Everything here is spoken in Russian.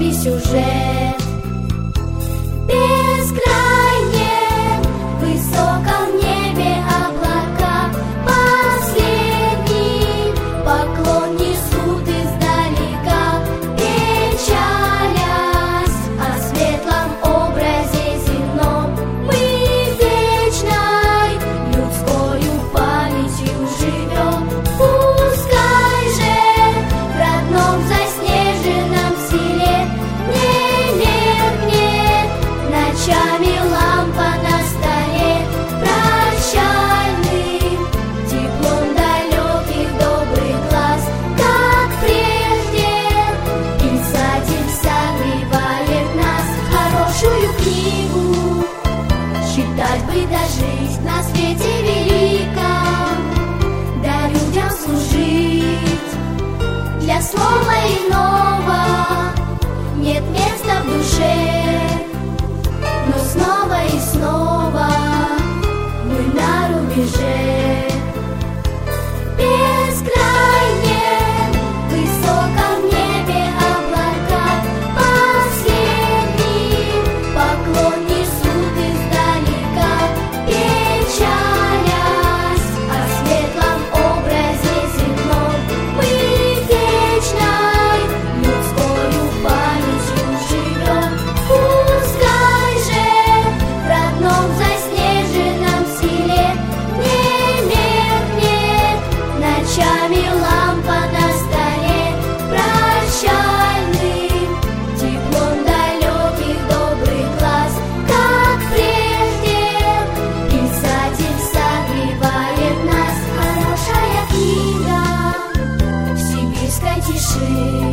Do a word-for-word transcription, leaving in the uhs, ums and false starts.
новый сюжет. Бескрайнем, высоком небе облака, последний поклон несут издалека, печалясь о светлом образе земном. Мы вечной людскою памятью живем. Пускай же в родном заснеженном селе не меркнет ночами лампа на столе, прощальным теплом далеких добрых глаз, как прежде писатель согревает нас. Хорошую книгу читать бы да жить на свете великом, да людям служить. Для слова иного нет места в душе, но снова и снова мы на рубеже. Бескрайнем, высоком небе облака, последний поклон несут издалека, печалясь о светлом образе земном. Мы вечной людскою памятью живем. Пускай же в родном заснеженном селе не меркнет ночами лампа на столе, прощальным теплом далеких добрых глаз, как прежде писатель согревает нас. Хорошая книга в сибирской тиши